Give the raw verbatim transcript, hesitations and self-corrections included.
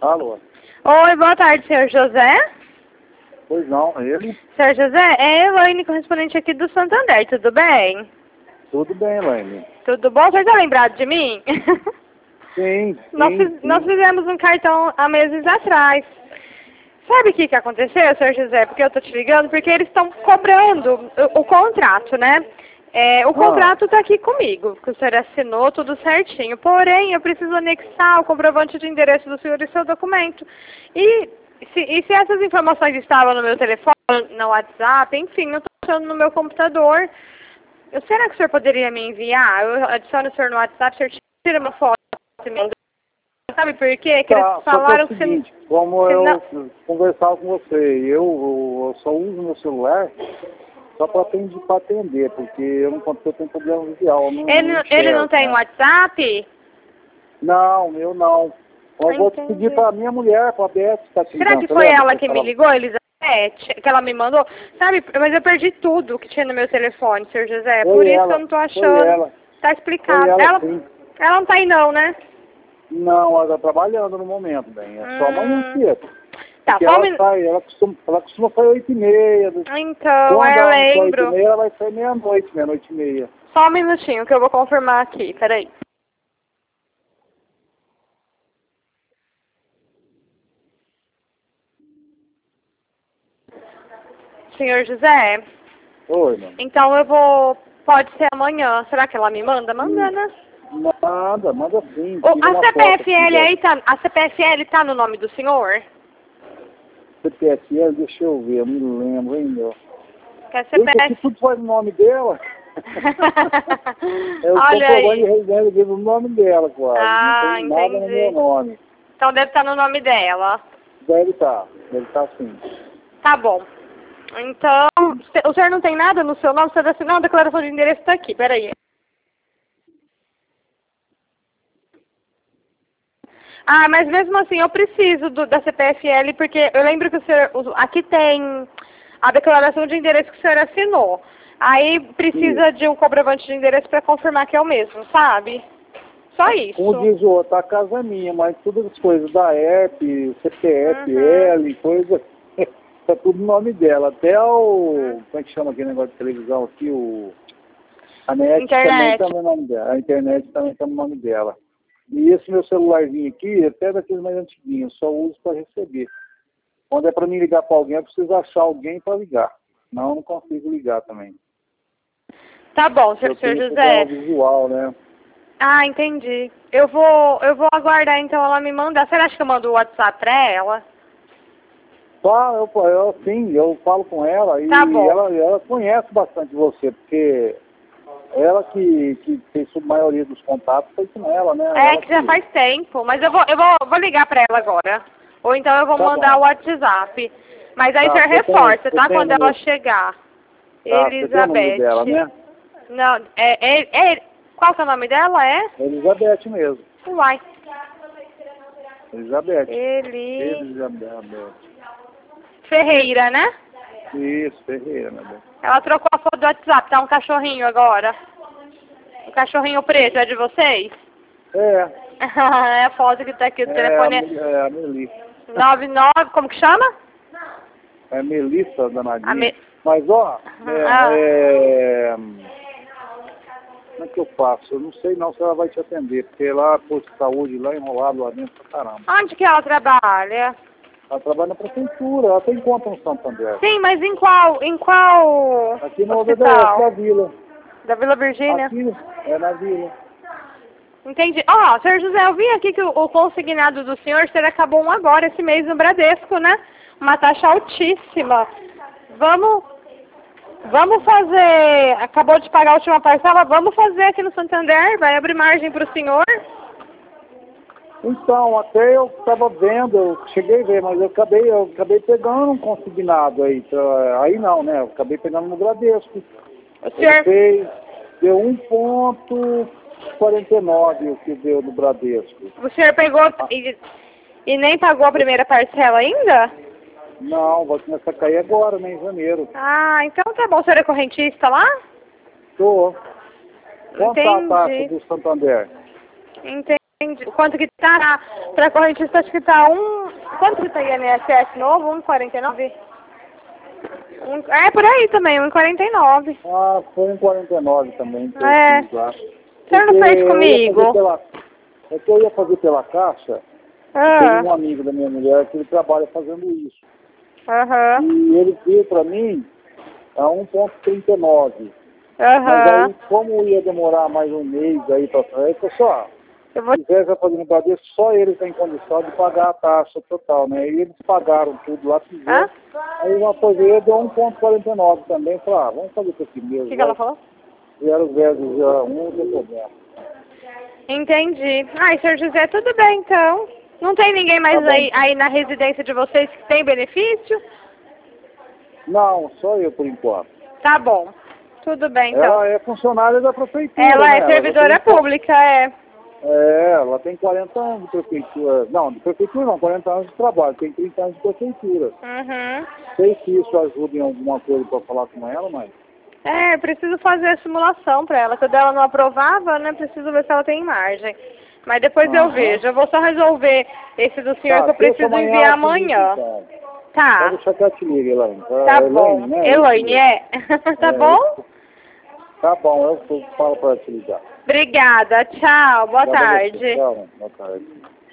Alô? Oi, boa tarde, senhor José. Pois não, ele? Senhor José, é Elaine, correspondente aqui do Santander, tudo bem? Tudo bem, Elaine. Tudo bom? Você está lembrado de mim? Sim, sim, nós, fiz, sim. nós fizemos um cartão há meses atrás. Sabe o que, que aconteceu, senhor José? Porque eu tô te ligando, porque eles estão cobrando o, o contrato, né? É, o Ah. contrato está aqui comigo, que o senhor assinou tudo certinho. Porém, eu preciso anexar o comprovante de endereço do senhor e seu documento. E se, e se essas informações estavam no meu telefone, no WhatsApp, enfim, não estou achando no meu computador, eu, será que o senhor poderia me enviar? Eu adiciono o senhor no WhatsApp, o senhor tira uma foto e me manda. Sabe por quê? Que Tá, eles falaram só que é o que seguinte, você... como que eu não... conversava com você, eu, eu só uso meu celular só para atender, pra atender, porque eu não eu tenho problema visual, eu não, Ele, não ele não enxergo, tem né? WhatsApp? Não, eu não. Eu Ah, vou te pedir entendi. para minha mulher, para a Beth, que tá te Será ligando, que você foi lembra? ela Você que me fala... ligou, Elizabeth? Que ela me mandou? Sabe, mas eu perdi tudo que tinha no meu telefone, senhor José. Por Foi isso que eu ela, não tô foi achando. ela, Tá foi explicado. ela Ela, sim. ela não tá aí não, né? Não, ela está trabalhando no momento, bem. É só amanhã Hum, cedo. tá, Porque só um ela minuto. sai, ela costuma, ela costuma sair oito e meia. Então, Quando eu ela não sai oito e lembro. meia, ela vai sair meia-noite, meia-noite e meia. Só um minutinho que eu vou confirmar aqui, peraí. Senhor José, Oi, mano. então eu vou... Pode ser amanhã. Será que ela me manda? Manda, Hum, né? Manda, manda sim, O, tira a uma foto se C P F L quiser. aí tá... A C P F L tá no nome do senhor? C P F L, deixa eu ver, eu me lembro, hein, meu. Que a Isso aqui C P F... tudo foi no nome dela. É o Olha comprovante de aí. residência no nome dela, quase. Não Ah, tem nada no meu entendi. nome. Então deve estar no nome dela. Deve estar, deve estar sim. Tá bom. Então, o senhor não tem nada no seu nome? O senhor assinou a declaração de endereço está aqui, peraí. Ah, mas mesmo assim eu preciso do, da C P F L, porque eu lembro que o senhor, o- aqui tem a declaração de endereço que o senhor assinou. Aí precisa Isso. de um comprovante de endereço para confirmar que é o mesmo, sabe? Só Como isso. diz o outro, a casa é minha, mas todas as coisas da E P, C P F Uhum. L, coisa, tá tudo no nome dela. Até o, como é que chama aquele negócio de televisão aqui, o, a net também Internet. está no nome dela, a internet também está no nome dela. E esse meu celularzinho aqui, até daqueles mais antiguinhos, eu só uso para receber. Quando é para mim ligar para alguém, eu preciso achar alguém para ligar. Não, eu não consigo ligar também. Tá bom, senhor, Eu senhor tenho problema José. visual, né? Ah, entendi. Eu vou, eu vou aguardar então ela me mandar. Você acha que eu mando o WhatsApp pra ela? Tá, eu, eu, sim, eu falo com ela Tá e bom. ela, ela conhece bastante você, porque ela que, que fez a maioria dos contatos foi com ela, né? É Ela que já que... faz tempo, mas eu vou, eu vou, vou ligar pra ela agora. Ou então eu vou Tá mandar o bom. WhatsApp. Mas aí Tá, você você tem, reforça, você tá? tem o Quando ela número. chegar. Tá, você tem o número Elizabeth. dela, né? Não, é, é, é, qual que é o nome dela? É? Elizabeth mesmo. Uai. Elizabeth. Eli... Elizabeth. Ferreira, né? Isso, Ferreira, meu bem. Ela trocou a foto do WhatsApp, tá um cachorrinho agora. O cachorrinho preto é de vocês? É, É a foto que tá aqui, o é a, telefone é Mel- é a Melissa. nove nove, como que chama? É a Melissa, A danadinha. me... Mas, ó, ah, é, é, como é que eu faço? Eu não sei não se ela vai te atender, porque lá, posto de saúde, lá enrolado lá dentro pra caramba. onde que ela trabalha? Ela trabalha na prefeitura, ela tem conta no Santander. Sim, mas em qual, em qual Aqui no B D S da hospital? vila. Da Vila Virgínia? Aqui é na vila. Entendi. Ó, senhor José, eu vi aqui que o, o consignado do senhor, será acabou um agora, esse mês no Bradesco, né? Uma taxa altíssima. Vamos, vamos fazer, acabou de pagar a última parcela, vamos fazer aqui no Santander, vai abrir margem para o senhor? Então, até eu estava vendo, eu cheguei a ver, mas eu acabei, eu acabei pegando um consignado aí. Tá, aí não, né? Eu acabei pegando no Bradesco. O Ele senhor, fez, deu um ponto quarenta e nove o que deu no Bradesco. o senhor pegou e, e nem pagou a primeira parcela ainda? Não, vai começar a cair agora, né, em janeiro. Ah, então tá bom. O senhor é correntista lá? Tô. Quanto tá a taxa Entendi. do Santander? Entendi. Quanto que tá? Pra correntista acho que tá um... Quanto que tá I N S S novo? um e quarenta e nove? Um, é, por aí também, um e quarenta e nove. Ah, foi um quarenta e nove também. Que É. eu fiz lá. Você não fez comigo? Pela, é que eu ia fazer pela Caixa. Ah. Tem um amigo da minha mulher que ele trabalha fazendo isso. Aham. E ele deu pra mim a um ponto trinta e nove. Aham. Mas aí, como ia demorar mais um mês aí pra frente, eu só, Eu vou... se quiser fazer no Bradesco, só eles têm condição de pagar a taxa total, né? E eles pagaram tudo lá, fizeram. Hã? Aí uma coisa aí deu um ponto quarenta e nove também. Falei, ah, vamos fazer isso aqui mesmo. O que, que ela falou? Zero, zero, zero, um, não tem problema. Entendi. Ai, senhor José, tudo bem então. Não tem ninguém mais Tá aí, aí na residência de vocês que tem benefício? Não, só eu por enquanto. Tá bom. Tudo bem então. Ela é funcionária da prefeitura, Ela né? é servidora ela tem... pública, é. É, ela tem quarenta anos de prefeitura. Não, de prefeitura não, quarenta anos de trabalho. Tem trinta anos de prefeitura. Uhum. Sei se isso ajuda em alguma coisa para falar com ela, mas... É, eu preciso fazer a simulação pra ela. Quando ela não aprovava, né, preciso ver se ela tem margem. Mas depois Uhum. eu vejo. Eu vou só resolver esse do senhor Tá, que eu preciso amanhã, enviar ela amanhã. então. Tá. Pode deixar que ela te ligue, Elaine. Tá Elaine, bom. né? Elaine, é? Tá É, bom? Tá bom, eu falo para te ligar. Obrigada. Tchau. Boa Obrigado a você. tarde. Tchau, boa tarde.